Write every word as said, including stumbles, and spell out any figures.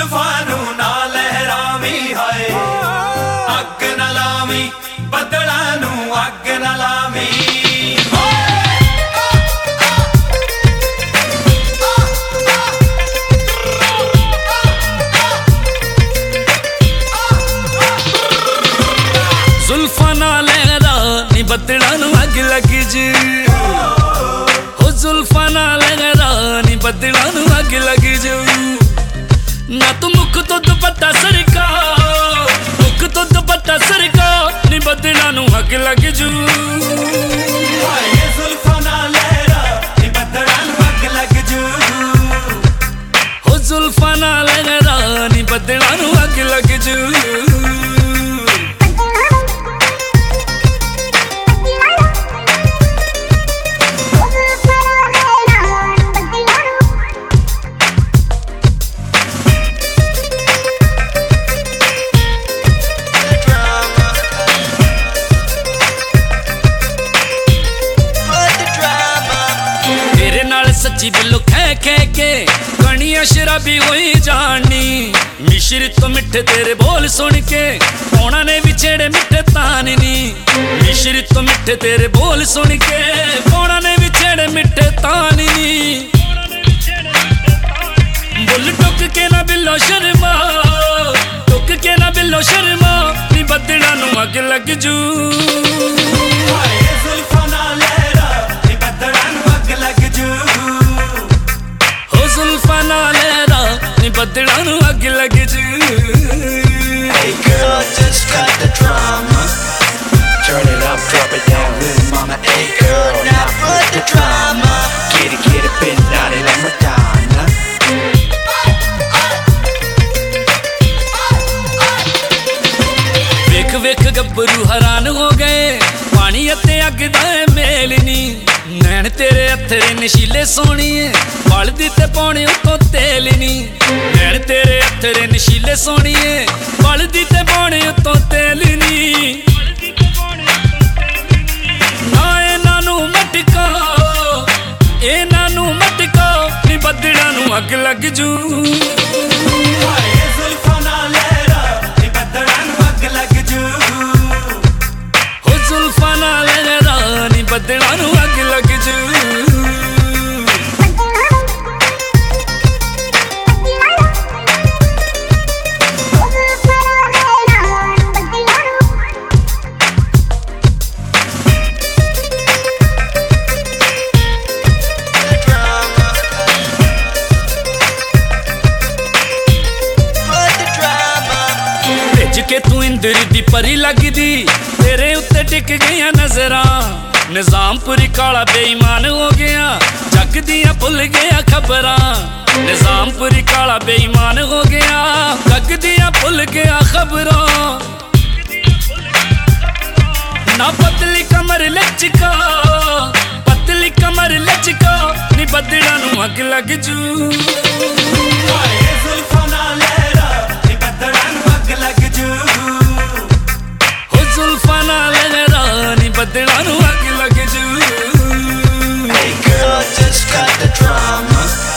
जुल्फां नूं ना लहरावी हाय अग ना लावी बदलां नूं अग ना लावी जुल्फां ना लहरा नी बदलां नूं अग लग जी हो जुल्फां ना लहरा नी बदलां नूं अग लग जू ना तू मुख तो दुपट्टा सरका मुख तो दुपट्टा सरका नी बदलां नूं अग लग जू जुल्फां ना लहरा नी बदलां नूं अग लग जू हो जुल्फां ना लहरा नी बदलां नूं अग लग जू सच्ची दिलों खे खे के कणियां शराबी होई जानी मिश्रित तो मिठे तेरे बोल सुन के पौना ने भी छेड़े मिठे तानी नी मिश्रित तो मिठे तेरे बोल सुन के पौना ने भी छेड़े मिठे तानी नी बोल टुक के ना बिल्लो शर्मा टुक के ना बिल्लो शर्मा नी बदलां नूं अग लग जू जुल्फां ना लहरा नी बदलां नूं अग लग जू जुल्फां ना लहरा नी बदलां नूं अग लग जू Hey girl, just cut the drama. Turn it up, drop it down, little mama. Hey girl, now put the drama. Get it, get it, bend down it like Madonna. वेख वेख गब्बरू हैरान हो गए पानी अते अग दा मेल नी नैन तेरे हत्थरे नशीले सोहणीए बलदी ते पौने उतों तेल नी नैन तेरे हत्थरे नशीले सोहणीए बलदी ते पौने उतों तेल नी ना इन्हां नूं मटका इन्हां नूं मटका नी बदलां नूं अग लग जू जुल्फां ना लहरा नी बदलां नूं अग लग जू हो जुल्फां ना लहरा नी बदलां नूं अग लग जू के तू इंद्र दी परी लगदी तेरे उत्ते टिक गई नजरां निजामपुरी काला बेईमान हो गया जग दियां भुल गया खबरां निजामपुरी काला बेईमान हो गया जग दियां भुल गया खबरां ना पतली कमर लचका पतली कमर लचका नी बदलां नूं अग लग जू जुल्फां ना लहरा नी बदलां नूं अग लग जू हो जुल्फां ना लहरा नी बदलां नूं अग लग जू Hey girl, just cut the drama.